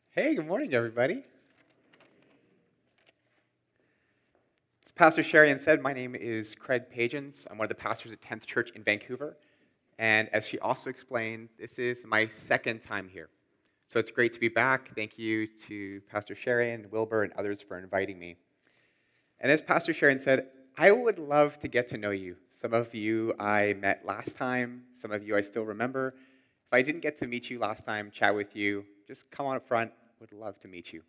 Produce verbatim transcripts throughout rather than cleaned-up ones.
Hey, good morning, everybody. As Pastor Sherian said, my name is Craig Pagans. I'm one of the pastors at tenth Church in Vancouver. And as she also explained, this is my second time here. So it's great to be back. Thank you to Pastor Sherian, Wilbur, and others for inviting me. And as Pastor Sherian said, I would love to get to know you. Some of you I met last time. Some of you I still remember. If I didn't get to meet you last time, chat with you, just come on up front. Would love to meet you.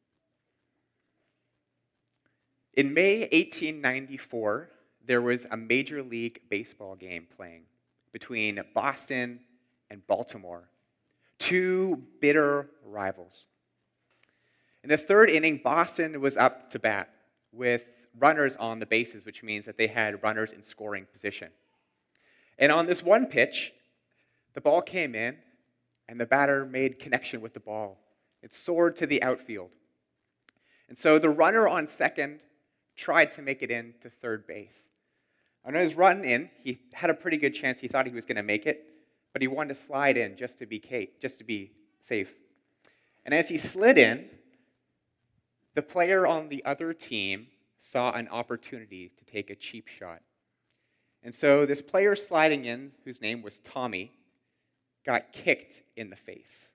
In May eighteen ninety-four, there was a Major League Baseball game playing between Boston and Baltimore, two bitter rivals. In the third inning, Boston was up to bat with runners on the bases, which means that they had runners in scoring position. And on this one pitch, the ball came in, and the batter made connection with the ball. It soared to the outfield. And so the runner on second tried to make it in to third base. On his run in, he had a pretty good chance. He thought he was going to make it, but he wanted to slide in just to be just to be safe. And as he slid in, the player on the other team saw an opportunity to take a cheap shot. And so this player sliding in, whose name was Tommy, got kicked in the face.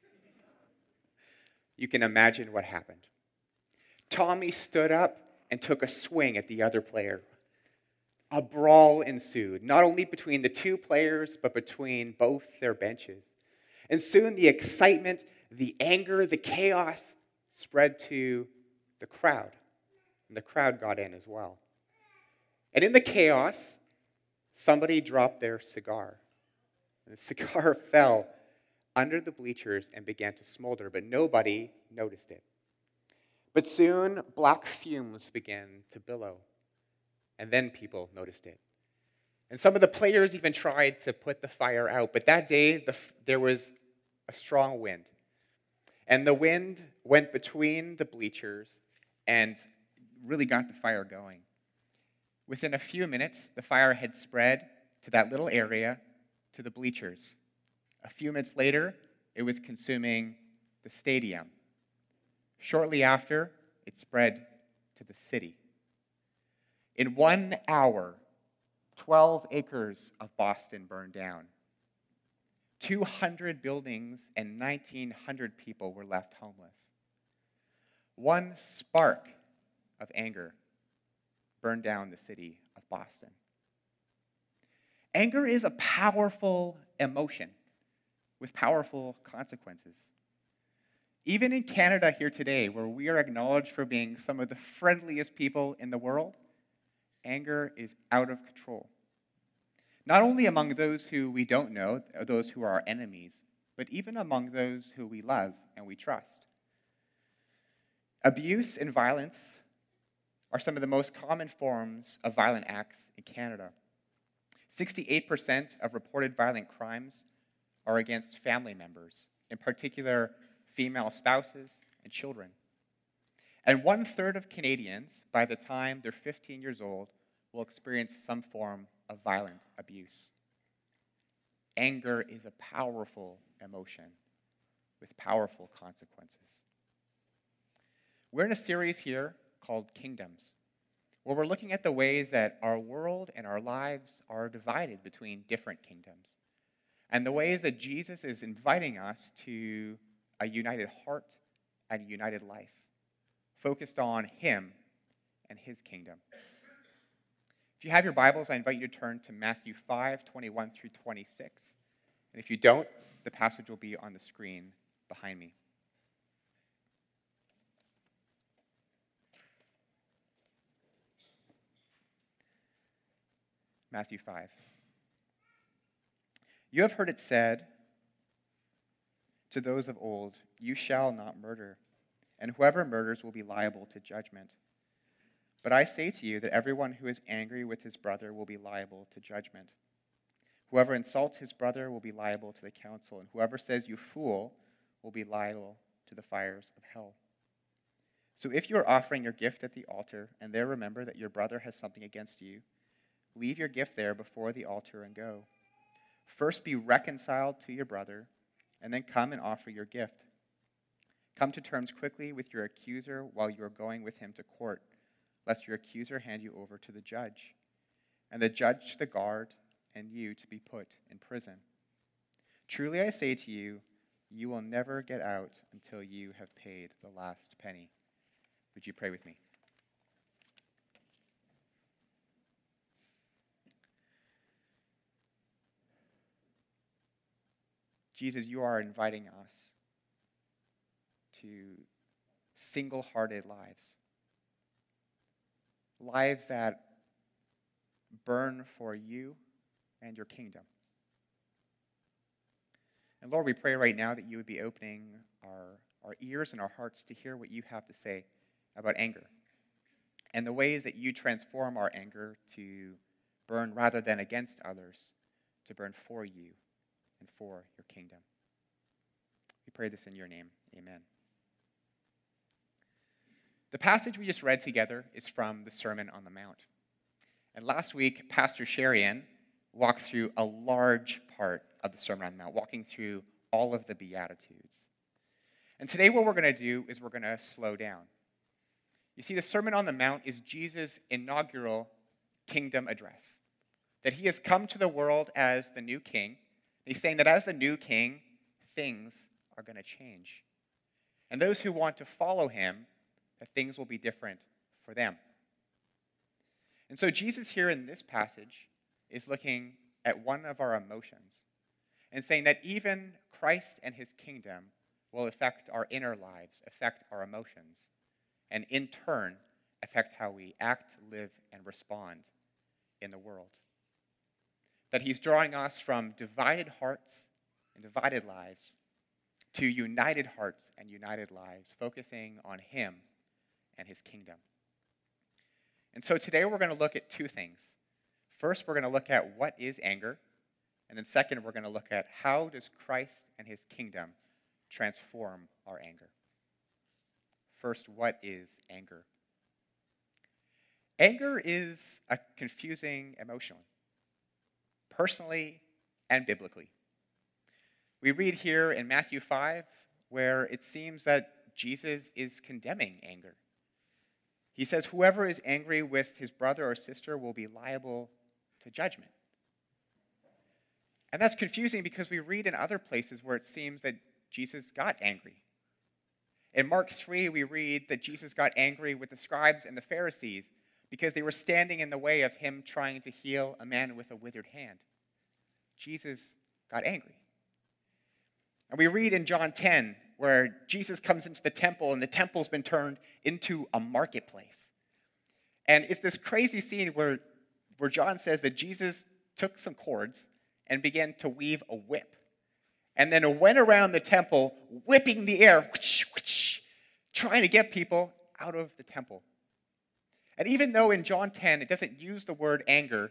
You can imagine what happened. Tommy stood up and took a swing at the other player. A brawl ensued, not only between the two players, but between both their benches. And soon the excitement, the anger, the chaos spread to the crowd. And the crowd got in as well. And in the chaos, somebody dropped their cigar. And the cigar fell under the bleachers and began to smolder, but nobody noticed it. But soon, black fumes began to billow, and then people noticed it. And some of the players even tried to put the fire out, but that day, the, there was a strong wind. And the wind went between the bleachers and really got the fire going. Within a few minutes, the fire had spread to that little area, to the bleachers. A few minutes later, it was consuming the stadium. Shortly after, it spread to the city. In one hour, twelve acres of Boston burned down. two hundred buildings and nineteen hundred people were left homeless. One spark of anger burned down the city of Boston. Anger is a powerful emotion with powerful consequences. Even in Canada here today, where we are acknowledged for being some of the friendliest people in the world, anger is out of control. Not only among those who we don't know, or those who are our enemies, but even among those who we love and we trust. Abuse and violence are some of the most common forms of violent acts in Canada. sixty-eight percent of reported violent crimes are against family members, in particular, female spouses and children. And one-third of Canadians, by the time they're fifteen years old, will experience some form of violent abuse. Anger is a powerful emotion with powerful consequences. We're in a series here called Kingdoms, where we're looking at the ways that our world and our lives are divided between different kingdoms, and the ways that Jesus is inviting us to a united heart and a united life, focused on him and his kingdom. If you have your Bibles, I invite you to turn to Matthew five, twenty-one through twenty-six. And if you don't, the passage will be on the screen behind me. Matthew five. You have heard it said to those of old, "You shall not murder, and whoever murders will be liable to judgment." But I say to you that everyone who is angry with his brother will be liable to judgment. Whoever insults his brother will be liable to the council, and whoever says "you fool" will be liable to the fires of hell. So if you are offering your gift at the altar, and there remember that your brother has something against you, leave your gift there before the altar and go. First be reconciled to your brother, and then come and offer your gift. Come to terms quickly with your accuser while you are going with him to court, lest your accuser hand you over to the judge, and the judge to the guard, and you to be put in prison. Truly I say to you, you will never get out until you have paid the last penny. Would you pray with me? Jesus, you are inviting us to single-hearted lives. Lives that burn for you and your kingdom. And Lord, we pray right now that you would be opening our, our ears and our hearts to hear what you have to say about anger and the ways that you transform our anger to burn rather than against others, to burn for you and for your kingdom. We pray this in your name. Amen. The passage we just read together is from the Sermon on the Mount. And last week, Pastor Sherian walked through a large part of the Sermon on the Mount, walking through all of the Beatitudes. And today what we're going to do is we're going to slow down. You see, the Sermon on the Mount is Jesus' inaugural kingdom address, that he has come to the world as the new king. He's saying that as the new king, things are going to change. And those who want to follow him, that things will be different for them. And so Jesus here in this passage is looking at one of our emotions and saying that even Christ and his kingdom will affect our inner lives, affect our emotions, and in turn affect how we act, live, and respond in the world. That he's drawing us from divided hearts and divided lives to united hearts and united lives, focusing on him and his kingdom. And so today we're going to look at two things. First, we're going to look at what is anger. And then second, we're going to look at how does Christ and his kingdom transform our anger. First, what is anger? Anger is a confusing emotion, personally and biblically. We read here in Matthew five where it seems that Jesus is condemning anger. He says, whoever is angry with his brother or sister will be liable to judgment. And that's confusing because we read in other places where it seems that Jesus got angry. In Mark three, we read that Jesus got angry with the scribes and the Pharisees because they were standing in the way of him trying to heal a man with a withered hand. Jesus got angry. And we read in John ten where Jesus comes into the temple and the temple's been turned into a marketplace. And it's this crazy scene where, where John says that Jesus took some cords and began to weave a whip. And then it went around the temple, whipping the air, whoosh, whoosh, trying to get people out of the temple. And even though in John ten it doesn't use the word anger,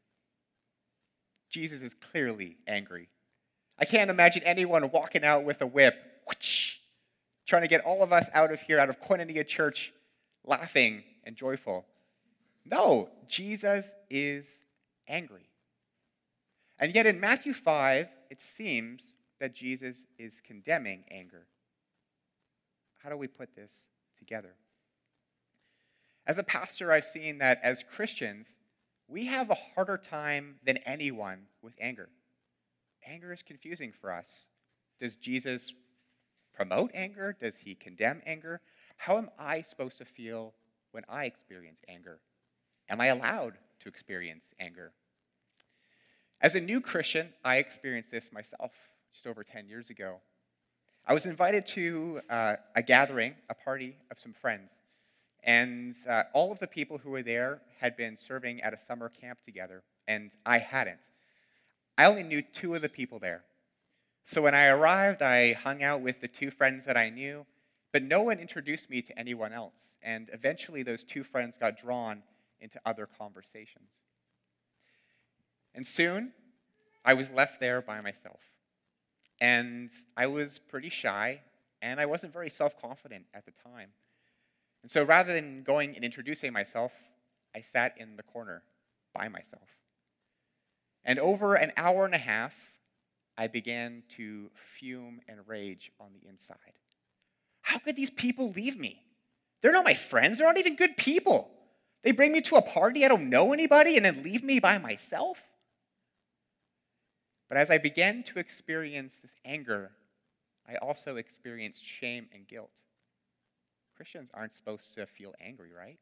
Jesus is clearly angry. I can't imagine anyone walking out with a whip, whoosh, trying to get all of us out of here, out of Koinonia Church, laughing and joyful. No, Jesus is angry. And yet in Matthew five, it seems that Jesus is condemning anger. How do we put this together? As a pastor, I've seen that as Christians, we have a harder time than anyone with anger. Anger is confusing for us. Does Jesus promote anger? Does he condemn anger? How am I supposed to feel when I experience anger? Am I allowed to experience anger? As a new Christian, I experienced this myself just over ten years ago. I was invited to uh, a gathering, a party of some friends. And uh, all of the people who were there had been serving at a summer camp together, and I hadn't. I only knew two of the people there. So when I arrived, I hung out with the two friends that I knew, but no one introduced me to anyone else. And eventually those two friends got drawn into other conversations. And soon, I was left there by myself. And I was pretty shy, and I wasn't very self-confident at the time. And so rather than going and introducing myself, I sat in the corner by myself. And over an hour and a half, I began to fume and rage on the inside. How could these people leave me? They're not my friends. They're not even good people. They bring me to a party, I don't know anybody, and then leave me by myself? But as I began to experience this anger, I also experienced shame and guilt. Christians aren't supposed to feel angry, right?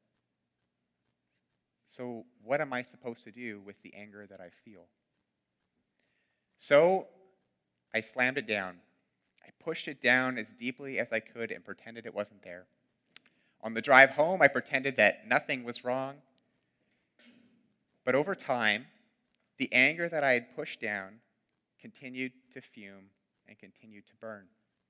So what am I supposed to do with the anger that I feel? So I slammed it down. I pushed it down as deeply as I could and pretended it wasn't there. On the drive home, I pretended that nothing was wrong. But over time, the anger that I had pushed down continued to fume and continued to burn.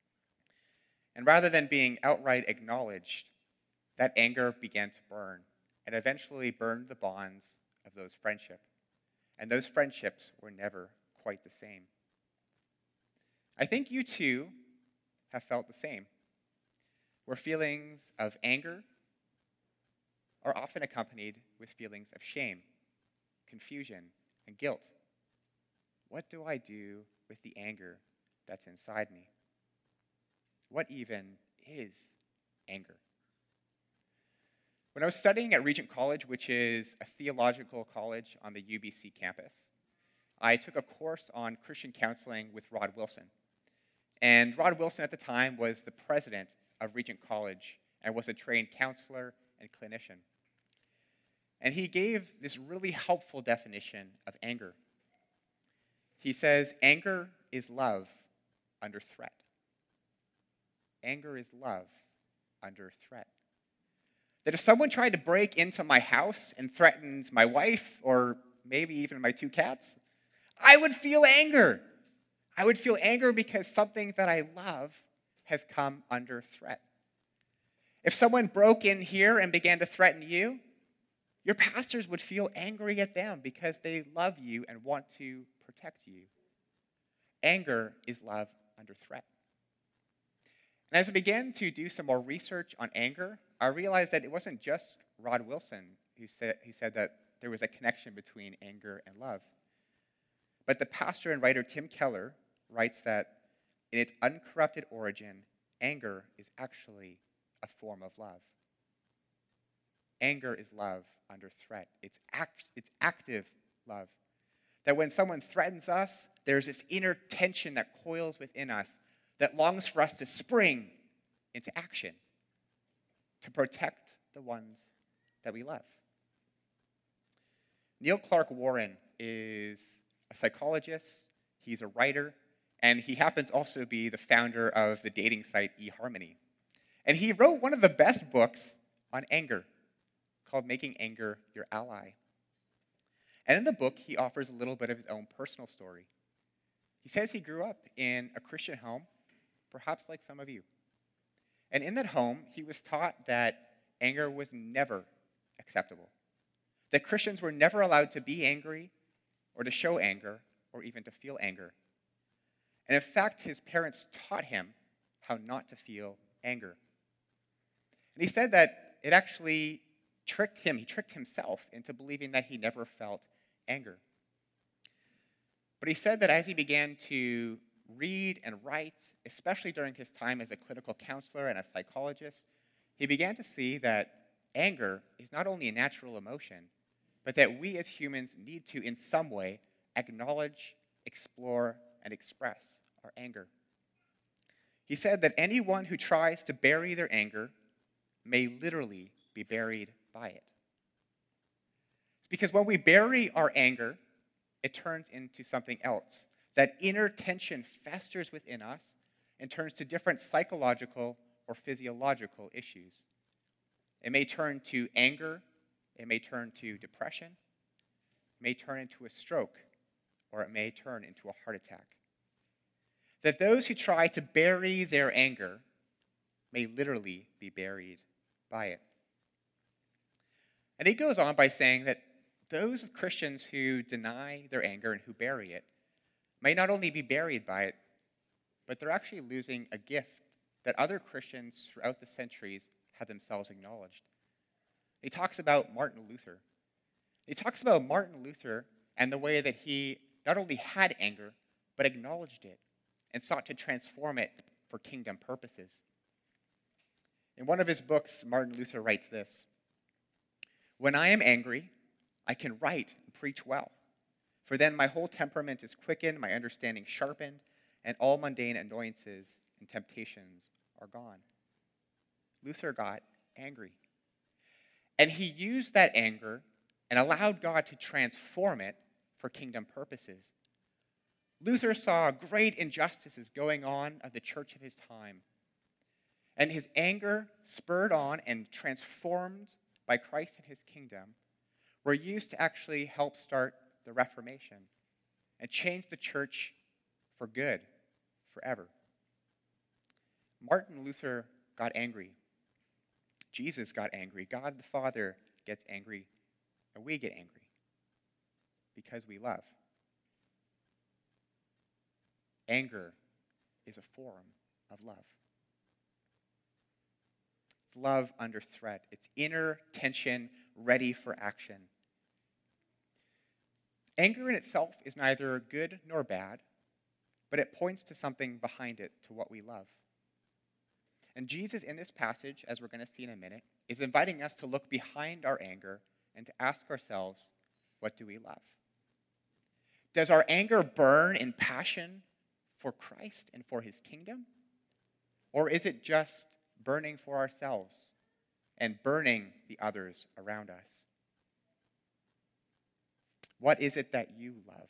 And rather than being outright acknowledged, that anger began to burn and eventually burned the bonds of those friendships. And those friendships were never quite the same. I think you too have felt the same, where feelings of anger are often accompanied with feelings of shame, confusion, and guilt. What do I do with the anger that's inside me? What even is anger? When I was studying at Regent College, which is a theological college on the U B C campus, I took a course on Christian counseling with Rod Wilson. And Rod Wilson at the time was the president of Regent College and was a trained counselor and clinician. And he gave this really helpful definition of anger. He says, anger is love under threat. Anger is love under threat. That if someone tried to break into my house and threatens my wife or maybe even my two cats, I would feel anger. I would feel anger because something that I love has come under threat. If someone broke in here and began to threaten you, your pastors would feel angry at them because they love you and want to protect you. Anger is love under threat. And as I began to do some more research on anger, I realized that it wasn't just Rod Wilson who said, who said that there was a connection between anger and love. But the pastor and writer Tim Keller writes that in its uncorrupted origin, anger is actually a form of love. Anger is love under threat. It's, act, it's active love. That when someone threatens us, there's this inner tension that coils within us that longs for us to spring into action to protect the ones that we love. Neil Clark Warren is a psychologist, he's a writer, and he happens also to be the founder of the dating site eHarmony. And he wrote one of the best books on anger called Making Anger Your Ally. And in the book, he offers a little bit of his own personal story. He says he grew up in a Christian home, perhaps like some of you. And in that home, he was taught that anger was never acceptable, that Christians were never allowed to be angry or to show anger or even to feel anger. And in fact, his parents taught him how not to feel anger. And he said that it actually tricked him, he tricked himself into believing that he never felt anger. But he said that as he began to read and write, especially during his time as a clinical counselor and a psychologist, he began to see that anger is not only a natural emotion, but that we as humans need to, in some way, acknowledge, explore, and express our anger. He said that anyone who tries to bury their anger may literally be buried by it. It's because when we bury our anger, it turns into something else. That inner tension festers within us and turns to different psychological or physiological issues. It may turn to anger, it may turn to depression, it may turn into a stroke, or it may turn into a heart attack. That those who try to bury their anger may literally be buried by it. And he goes on by saying that those Christians who deny their anger and who bury it may not only be buried by it, but they're actually losing a gift that other Christians throughout the centuries have themselves acknowledged. He talks about Martin Luther. He talks about Martin Luther and the way that he not only had anger, but acknowledged it and sought to transform it for kingdom purposes. In one of his books, Martin Luther writes this: "When I am angry, I can write and preach well, for then my whole temperament is quickened, my understanding sharpened, and all mundane annoyances and temptations are gone." Luther got angry. And he used that anger and allowed God to transform it for kingdom purposes. Luther saw great injustices going on of the church of his time. And his anger, spurred on and transformed by Christ and his kingdom, were used to actually help start the Reformation and change the church for good, forever. Martin Luther got angry. Jesus got angry. God the Father gets angry, and we get angry because we love. Anger is a form of love. It's love under threat. It's inner tension ready for action. Anger in itself is neither good nor bad, but it points to something behind it, to what we love. And Jesus, in this passage, as we're going to see in a minute, is inviting us to look behind our anger and to ask ourselves, what do we love? Does our anger burn in passion for Christ and for his kingdom? Or is it just burning for ourselves and burning the others around us? What is it that you love?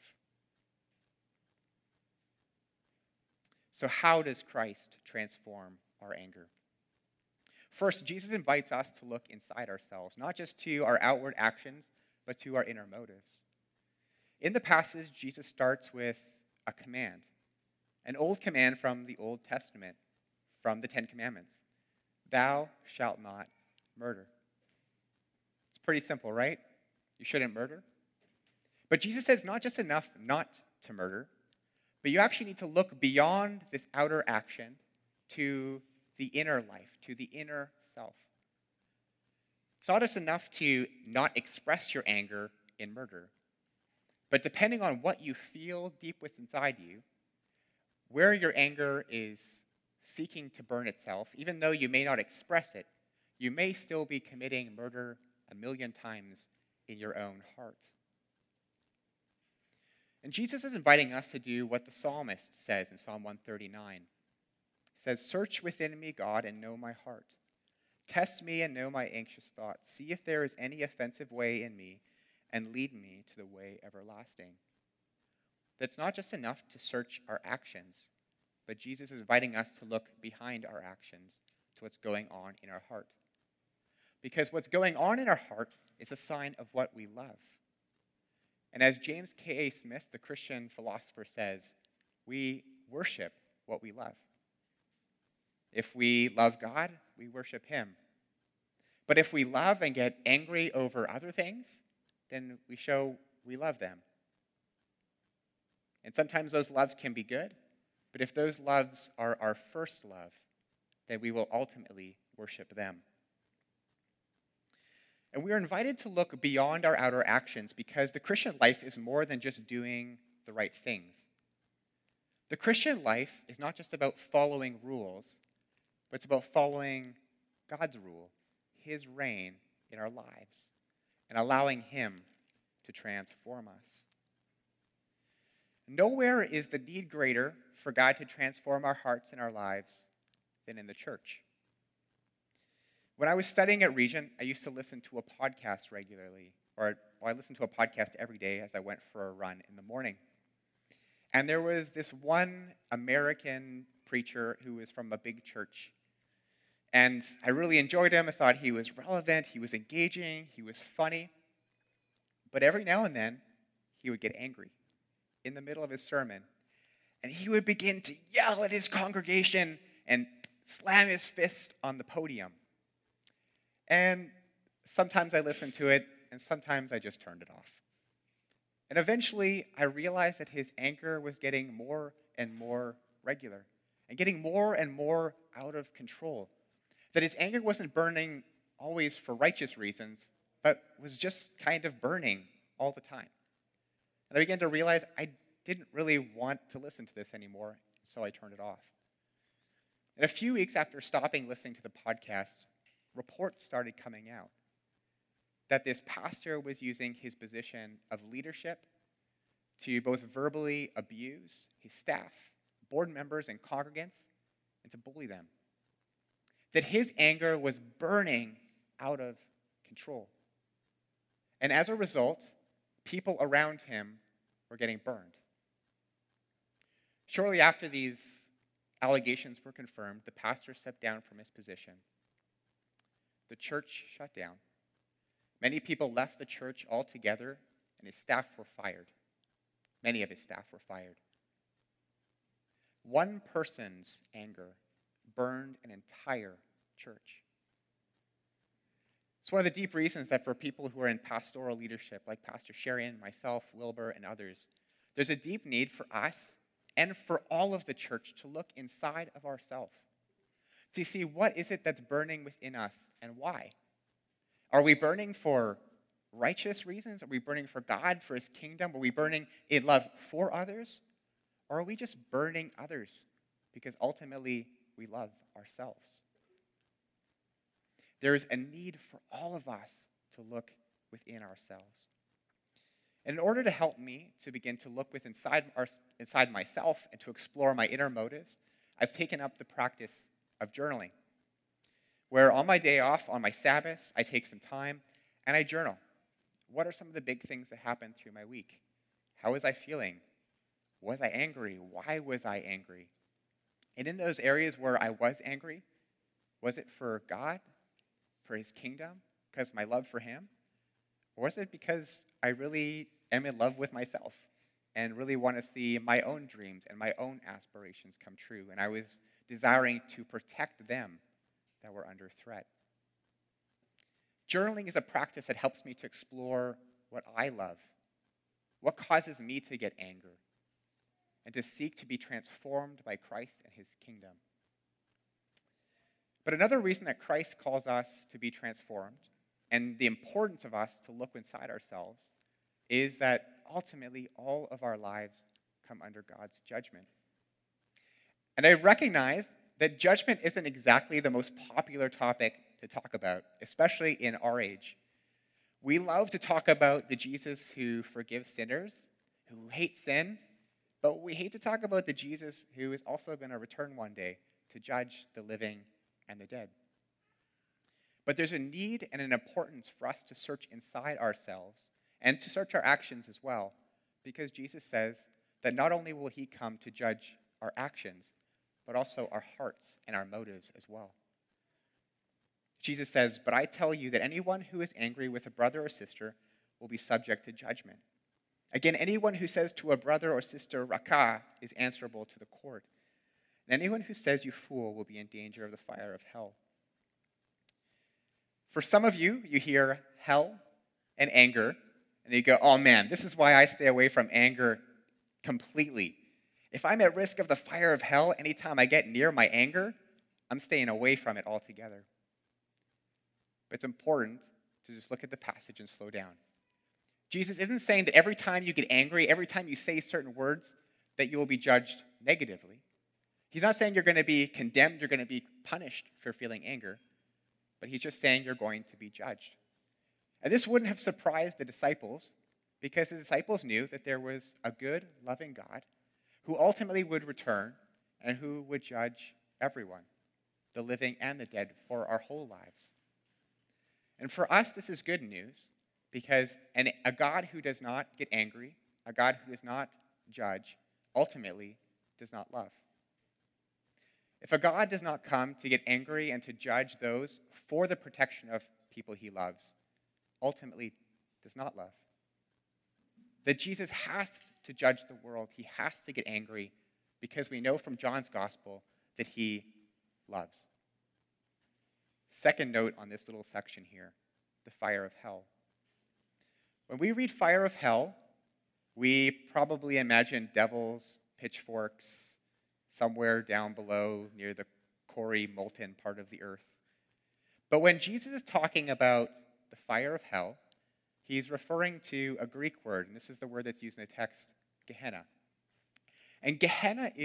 So how does Christ transform our anger? First, Jesus invites us to look inside ourselves, not just to our outward actions, but to our inner motives. In the passage, Jesus starts with a command, an old command from the Old Testament, from the Ten Commandments. Thou shalt not murder. It's pretty simple, right? You shouldn't murder. But Jesus says not just enough not to murder, but you actually need to look beyond this outer action to the inner life, to the inner self. It's not just enough to not express your anger in murder, but depending on what you feel deep within inside you, where your anger is seeking to burn itself, even though you may not express it, you may still be committing murder a million times in your own heart. And Jesus is inviting us to do what the psalmist says in Psalm one thirty-nine. It says, "Search within me, God, and know my heart. Test me and know my anxious thoughts. See if there is any offensive way in me, and lead me to the way everlasting." That's not just enough to search our actions, but Jesus is inviting us to look behind our actions to what's going on in our heart. Because what's going on in our heart is a sign of what we love. And as James K A Smith, the Christian philosopher, says, we worship what we love. If we love God, we worship him. But if we love and get angry over other things, then we show we love them. And sometimes those loves can be good, but if those loves are our first love, then we will ultimately worship them. And we are invited to look beyond our outer actions because the Christian life is more than just doing the right things. The Christian life is not just about following rules, but it's about following God's rule, his reign in our lives, and allowing him to transform us. Nowhere is the need greater for God to transform our hearts and our lives than in the church. When I was studying at Regent, I used to listen to a podcast regularly, or well, I listened to a podcast every day as I went for a run in the morning. And there was this one American preacher who was from a big church. And I really enjoyed him. I thought he was relevant, he was engaging, he was funny. But every now and then, he would get angry in the middle of his sermon. And he would begin to yell at his congregation and slam his fist on the podium. And sometimes I listened to it, and sometimes I just turned it off. And eventually, I realized that his anger was getting more and more regular, and getting more and more out of control. That his anger wasn't burning always for righteous reasons, but was just kind of burning all the time. And I began to realize I didn't really want to listen to this anymore, so I turned it off. And a few weeks after stopping listening to the podcast, reports started coming out that this pastor was using his position of leadership to both verbally abuse his staff, board members, and congregants, and to bully them. That his anger was burning out of control. And as a result, people around him were getting burned. Shortly after these allegations were confirmed, the pastor stepped down from his position. The church shut down. Many people left the church altogether, and his staff were fired. Many of his staff were fired. One person's anger burned an entire church. It's one of the deep reasons that for people who are in pastoral leadership, like Pastor Sherian, myself, Wilbur, and others, there's a deep need for us and for all of the church to look inside of ourselves, to see what is it that's burning within us and why. Are we burning for righteous reasons? Are we burning for God, for his kingdom? Are we burning in love for others? Or are we just burning others because ultimately we love ourselves? There is a need for all of us to look within ourselves. And in order to help me to begin to look with inside, our, inside myself and to explore my inner motives, I've taken up the practice of journaling, where on my day off, on my Sabbath, I take some time and I journal. What are some of the big things that happened through my week? How was I feeling? Was I angry? Why was I angry? And in those areas where I was angry, was it for God, for his kingdom, because of my love for him? Or was it because I really am in love with myself and really want to see my own dreams and my own aspirations come true, and I was desiring to protect them that were under threat? Journaling is a practice that helps me to explore what I love, what causes me to get anger, and to seek to be transformed by Christ and his kingdom. But another reason that Christ calls us to be transformed, and the importance of us to look inside ourselves, is that ultimately all of our lives come under God's judgment. And I recognize that judgment isn't exactly the most popular topic to talk about, especially in our age. We love to talk about the Jesus who forgives sinners, who hates sin, but we hate to talk about the Jesus who is also going to return one day to judge the living and the dead. But there's a need and an importance for us to search inside ourselves and to search our actions as well, because Jesus says that not only will he come to judge our actions, but also our hearts and our motives as well. Jesus says, "But I tell you that anyone who is angry with a brother or sister will be subject to judgment. Again, anyone who says to a brother or sister, 'Raka,' is answerable to the court. And anyone who says 'you fool' will be in danger of the fire of hell." For some of you, you hear hell and anger, and you go, "Oh man, this is why I stay away from anger completely. If I'm at risk of the fire of hell anytime I get near my anger, I'm staying away from it altogether." But it's important to just look at the passage and slow down. Jesus isn't saying that every time you get angry, every time you say certain words, that you will be judged negatively. He's not saying you're going to be condemned, you're going to be punished for feeling anger, but he's just saying you're going to be judged. And this wouldn't have surprised the disciples, because the disciples knew that there was a good, loving God who ultimately would return and who would judge everyone, the living and the dead, for our whole lives. And for us, this is good news, because an, a God who does not get angry, a God who does not judge, ultimately does not love. If a God does not come to get angry and to judge those for the protection of people he loves, ultimately does not love. That Jesus has to judge the world. He has to get angry because we know from John's gospel that he loves. Second note on this little section here, the fire of hell. When we read fire of hell, we probably imagine devils, pitchforks, somewhere down below near the Corey molten part of the earth. But when Jesus is talking about the fire of hell, he's referring to a Greek word, and this is the word that's used in the text, Gehenna. And Gehenna is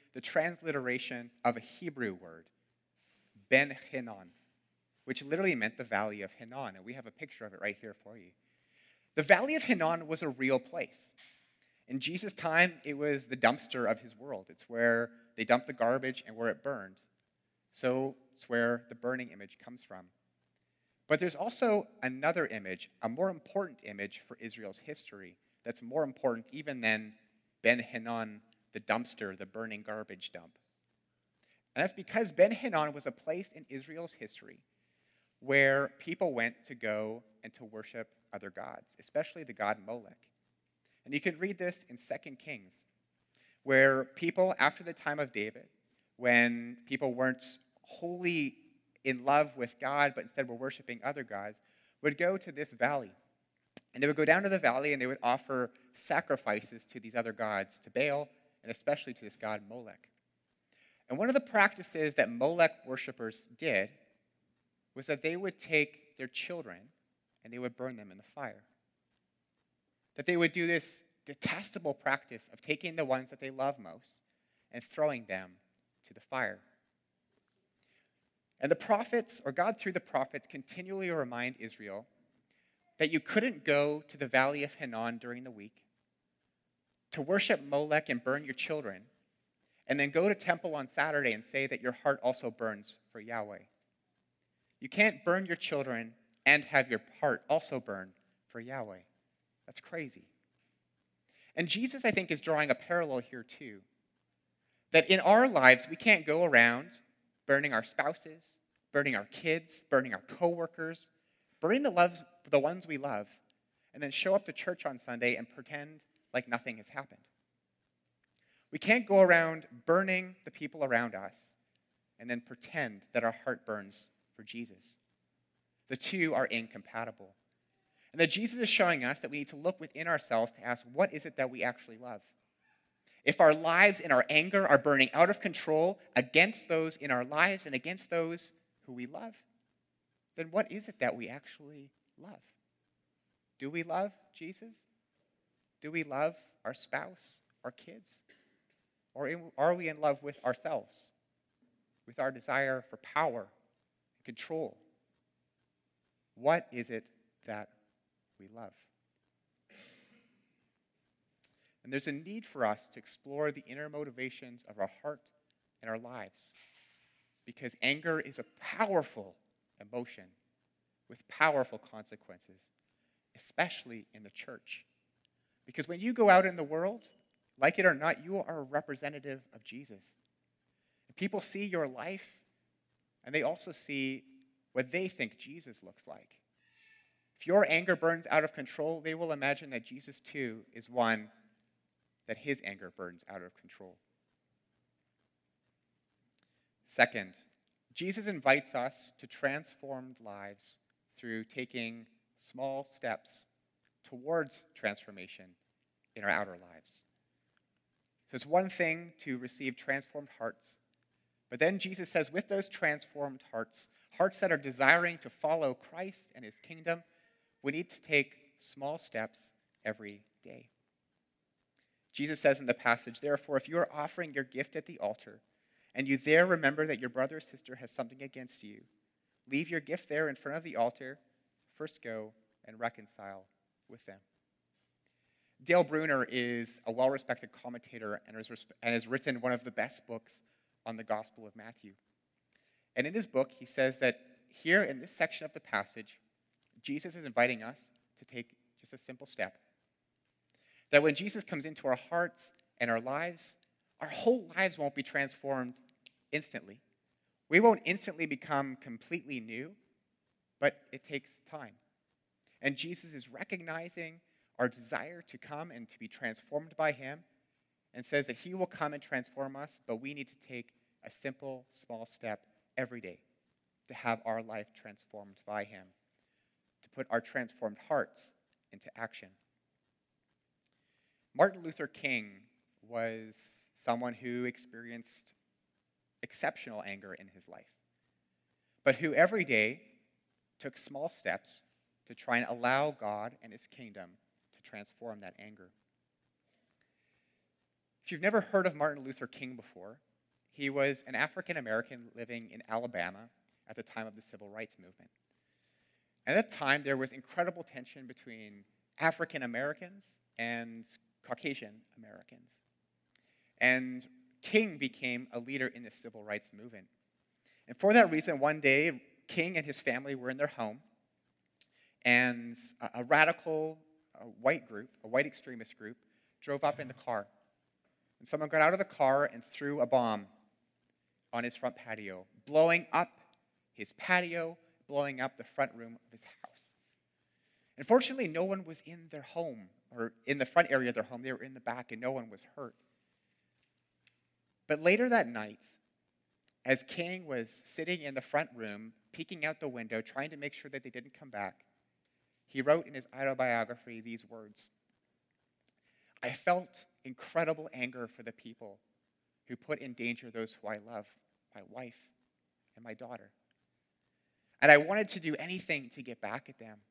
the transliteration of a Hebrew word, Ben Hinnom, which literally meant the Valley of Hinnom. And we have a picture of it right here for you. The Valley of Hinnom was a real place. In Jesus' time, it was the dumpster of his world. It's where they dumped the garbage and where it burned. So it's where the burning image comes from. But there's also another image, a more important image for Israel's history, that's more important even than Ben Hinnom, the dumpster, the burning garbage dump. And that's because Ben Hinnom was a place in Israel's history where people went to go and to worship other gods, especially the god Molech. And you can read this in Second Kings, where people, after the time of David, when people weren't wholly in love with God, but instead were worshiping other gods, would go to this valley. And they would go down to the valley and they would offer sacrifices to these other gods, to Baal, and especially to this god Molech. And one of the practices that Molech worshipers did was that they would take their children and they would burn them in the fire. That they would do this detestable practice of taking the ones that they love most and throwing them to the fire. And the prophets, or God through the prophets, continually remind Israel that you couldn't go to the Valley of Hinnom during the week to worship Molech and burn your children, and then go to temple on Saturday and say that your heart also burns for Yahweh. You can't burn your children and have your heart also burn for Yahweh. That's crazy. And Jesus, I think, is drawing a parallel here too. That in our lives, we can't go around burning our spouses, burning our kids, burning our coworkers, burning the, loves, the ones we love, and then show up to church on Sunday and pretend like nothing has happened. We can't go around burning the people around us and then pretend that our heart burns for Jesus. The two are incompatible. And that Jesus is showing us that we need to look within ourselves to ask, what is it that we actually love? If our lives in our anger are burning out of control against those in our lives and against those who we love, then what is it that we actually love? Do we love Jesus? Do we love our spouse, our kids? Or in, are we in love with ourselves, with our desire for power and control? What is it that we love? And there's a need for us to explore the inner motivations of our heart and our lives, because anger is a powerful emotion with powerful consequences, especially in the church. Because when you go out in the world, like it or not, you are a representative of Jesus. And people see your life, and they also see what they think Jesus looks like. If your anger burns out of control, they will imagine that Jesus too is one that his anger burns out of control. Second, Jesus invites us to transformed lives through taking small steps towards transformation in our outer lives. So it's one thing to receive transformed hearts, but then Jesus says with those transformed hearts, hearts that are desiring to follow Christ and his kingdom, we need to take small steps every day. Jesus says in the passage, therefore, if you are offering your gift at the altar, and you there remember that your brother or sister has something against you, leave your gift there in front of the altar, first go and reconcile with them. Dale Bruner is a well-respected commentator and has, resp- and has written one of the best books on the Gospel of Matthew. And in his book, he says that here in this section of the passage, Jesus is inviting us to take just a simple step. That when Jesus comes into our hearts and our lives, our whole lives won't be transformed instantly. We won't instantly become completely new, but it takes time. And Jesus is recognizing our desire to come and to be transformed by him, and says that he will come and transform us, but we need to take a simple, small step every day to have our life transformed by him, to put our transformed hearts into action. Martin Luther King was someone who experienced exceptional anger in his life, but who every day took small steps to try and allow God and his kingdom to transform that anger. If you've never heard of Martin Luther King before, he was an African American living in Alabama at the time of the Civil Rights Movement. At that time, there was incredible tension between African Americans and Caucasian Americans. And King became a leader in the Civil Rights Movement. And for that reason, one day, King and his family were in their home, and a, a radical a white group, a white extremist group, drove up in the car. And someone got out of the car and threw a bomb on his front patio, blowing up his patio, blowing up the front room of his house. Unfortunately, no one was in their home, or in the front area of their home. They were in the back, and no one was hurt. But later that night, as King was sitting in the front room, peeking out the window, trying to make sure that they didn't come back, he wrote in his autobiography these words: "I felt incredible anger for the people who put in danger those who I love, my wife and my daughter. And I wanted to do anything to get back at them."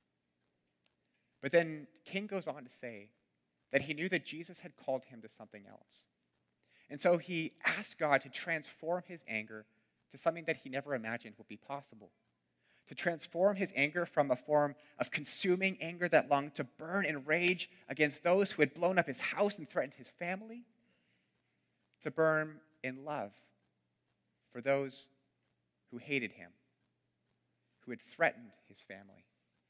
But then King goes on to say that he knew that Jesus had called him to something else. And so he asked God to transform his anger to something that he never imagined would be possible. To transform his anger from a form of consuming anger that longed to burn in rage against those who had blown up his house and threatened his family, to burn in love for those who hated him, who had threatened his family.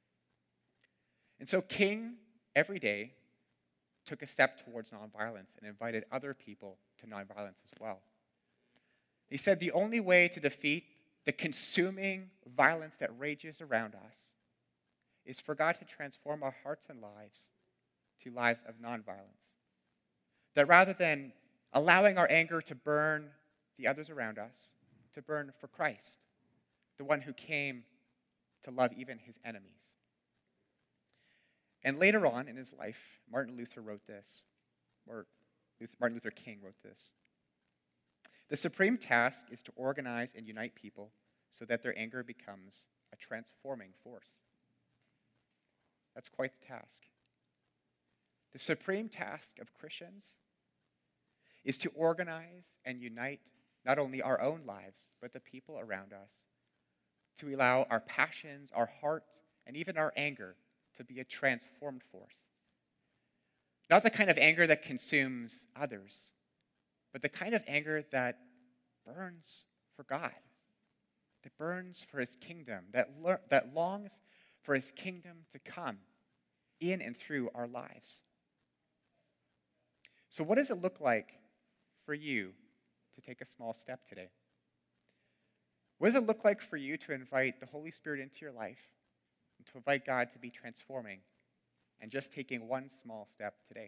And so King, every day, took a step towards nonviolence and invited other people to nonviolence as well. He said the only way to defeat the consuming violence that rages around us is for God to transform our hearts and lives to lives of nonviolence. That rather than allowing our anger to burn the others around us, to burn for Christ, the one who came to love even his enemies. And later on in his life, Martin Luther wrote this, or Martin Luther King wrote this: "The supreme task is to organize and unite people so that their anger becomes a transforming force." That's quite the task. The supreme task of Christians is to organize and unite not only our own lives, but the people around us, to allow our passions, our heart, and even our anger to be a transformed force. Not the kind of anger that consumes others, but the kind of anger that burns for God, that burns for his kingdom, that, le- that longs for his kingdom to come in and through our lives. So what does it look like for you to take a small step today? What does it look like for you to invite the Holy Spirit into your life and to invite God to be transforming and just taking one small step today?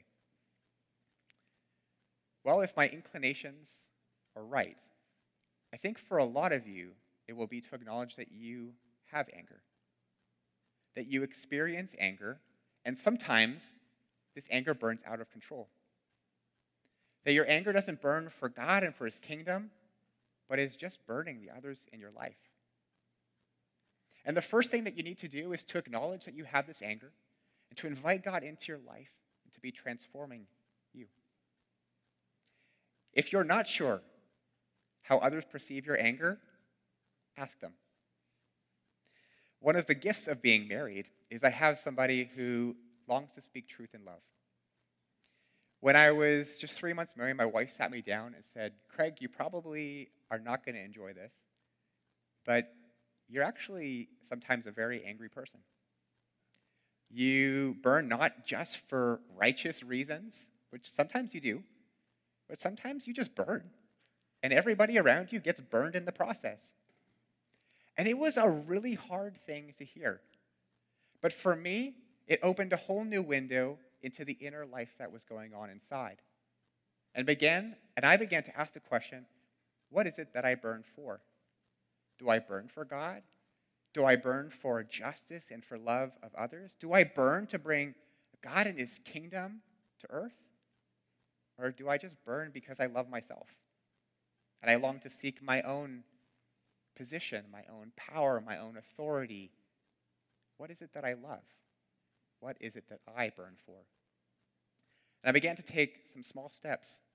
Well, if my inclinations are right, I think for a lot of you, it will be to acknowledge that you have anger, that you experience anger, and sometimes this anger burns out of control. That your anger doesn't burn for God and for his kingdom, but is just burning the others in your life. And the first thing that you need to do is to acknowledge that you have this anger and to invite God into your life and to be transforming you. If you're not sure how others perceive your anger, ask them. One of the gifts of being married is I have somebody who longs to speak truth in love. When I was just three months married, my wife sat me down and said, "Craig, you probably are not going to enjoy this, but you're actually sometimes a very angry person. You burn not just for righteous reasons, which sometimes you do, but sometimes you just burn, and everybody around you gets burned in the process." And it was a really hard thing to hear. But for me, it opened a whole new window into the inner life that was going on inside. And began, and I began to ask the question, what is it that I burn for? Do I burn for God? Do I burn for justice and for love of others? Do I burn to bring God and his kingdom to earth? Or do I just burn because I love myself? And I long to seek my own position, my own power, my own authority. What is it that I love? What is it that I burn for? And I began to take some small steps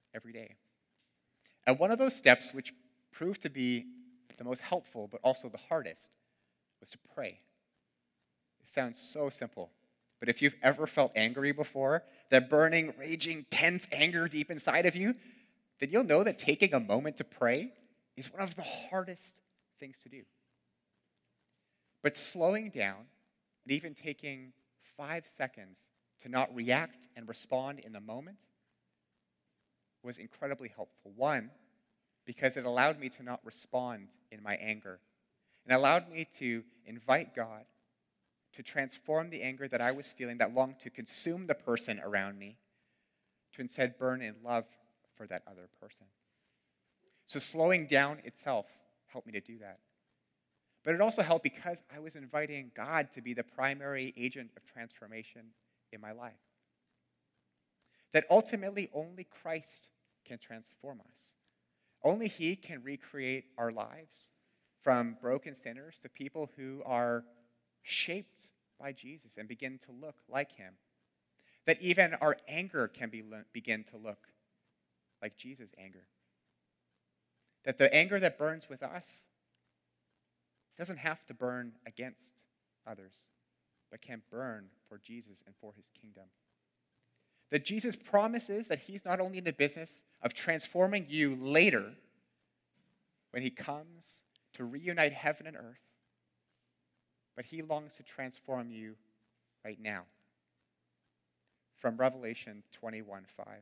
every day. And one of those steps, which proved to be the most helpful but also the hardest, was to pray. It sounds so simple, but if you've ever felt angry before, that burning, raging, tense anger deep inside of you, then you'll know that taking a moment to pray is one of the hardest things to do. But slowing down and even taking five seconds to not react and respond in the moment was incredibly helpful. One, because it allowed me to not respond in my anger. It allowed me to invite God to transform the anger that I was feeling that longed to consume the person around me, to instead burn in love for that other person. So slowing down itself helped me to do that. But it also helped because I was inviting God to be the primary agent of transformation in my life. That ultimately only Christ can transform us. Only He can recreate our lives from broken sinners to people who are shaped by Jesus and begin to look like Him. That even our anger can be, begin to look like Jesus' anger. That the anger that burns with us doesn't have to burn against others, but can burn for Jesus and for His kingdom. That Jesus promises that He's not only in the business of transforming you later when He comes to reunite heaven and earth, but He longs to transform you right now. From Revelation twenty-one five.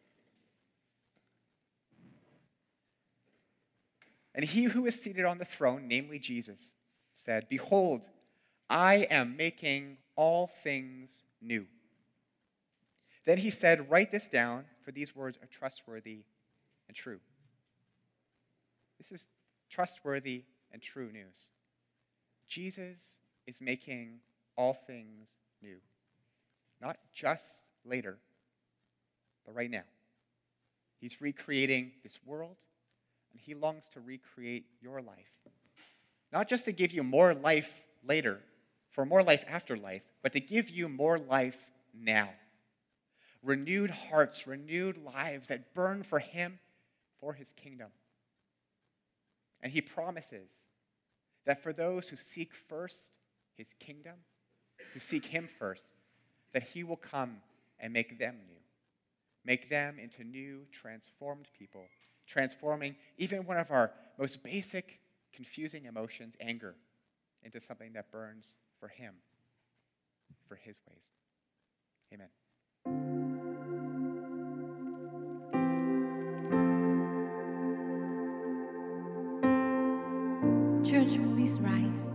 And He who is seated on the throne, namely Jesus, said, "Behold, I am making all things new." Then He said, "Write this down, for these words are trustworthy and true." This is trustworthy and true news. Jesus is making all things new. Not just later, but right now. He's recreating this world, and He longs to recreate your life. Not just to give you more life later, for more life after life, but to give you more life now. Renewed hearts, renewed lives that burn for Him, for His kingdom. And He promises that for those who seek first His kingdom, who seek Him first, that He will come and make them new. Make them into new, transformed people, transforming even one of our most basic, confusing emotions, anger, into something that burns for Him, for His ways. Amen. Church, please rise.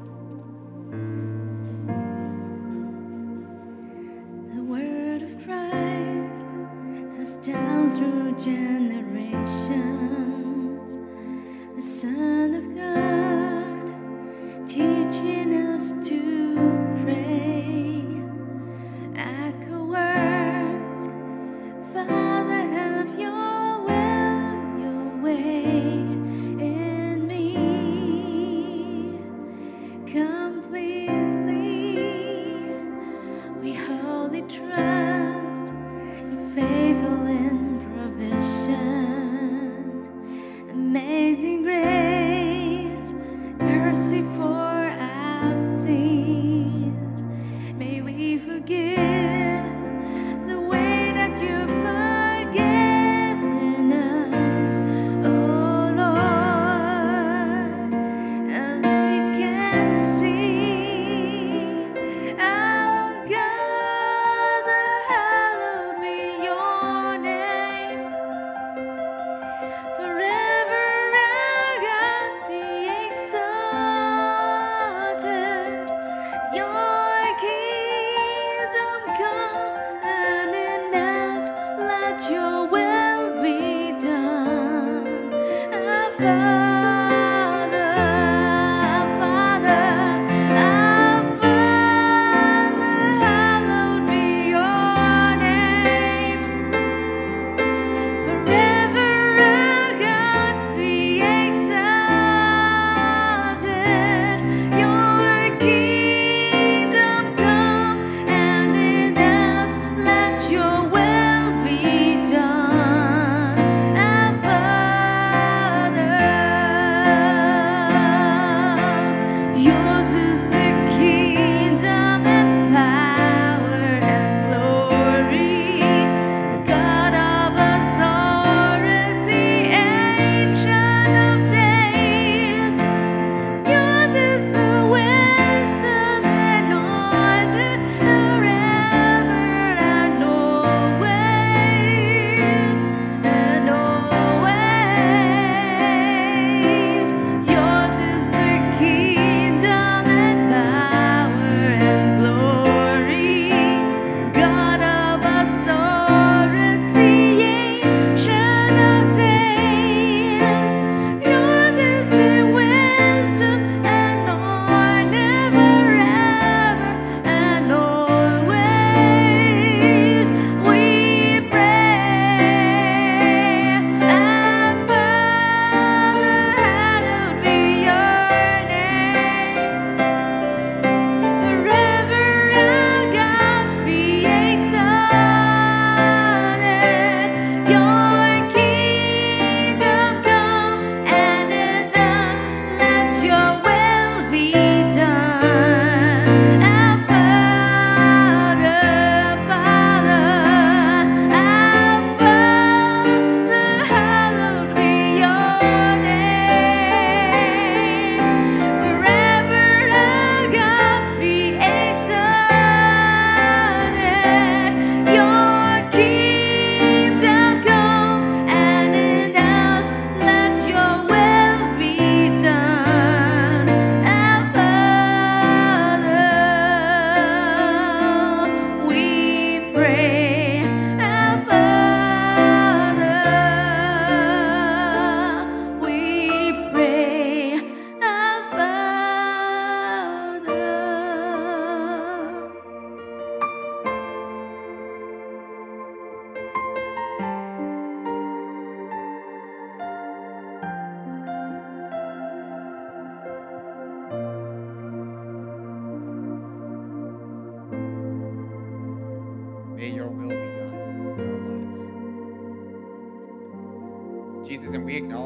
The word of Christ passed down through generations. The Son of God teaching us to pray. Echo words, Father, have your will, your way. Trust your faithful in provision. Amazing grace, mercy for our sins. May we forgive the way that you've forgiven us, oh Lord, as we can see our God. Your kingdom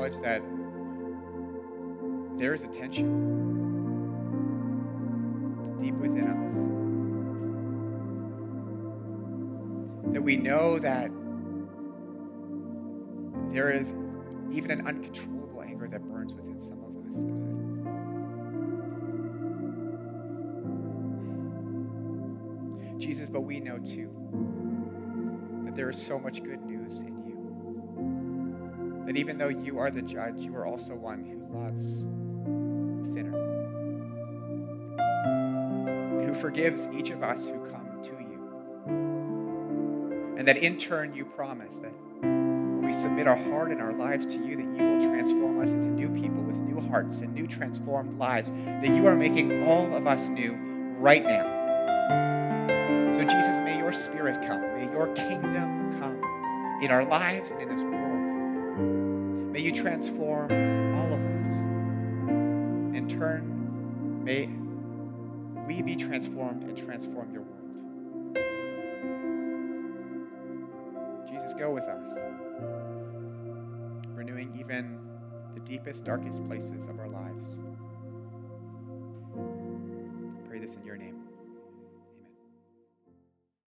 acknowledge that there is a tension deep within us. That we know that there is even an uncontrollable anger that burns within some of us, God. Jesus, but we know too that there is so much good news in you. That even though you are the judge, you are also one who loves the sinner. And who forgives each of us who come to you. And that in turn you promise that when we submit our heart and our lives to you, that you will transform us into new people with new hearts and new transformed lives. That you are making all of us new right now. So Jesus, may your Spirit come. May your kingdom come in our lives and in this world. May you transform all of us. In turn, may we be transformed and transform your world. Jesus, go with us, renewing even the deepest, darkest places of our lives. I pray this in your name.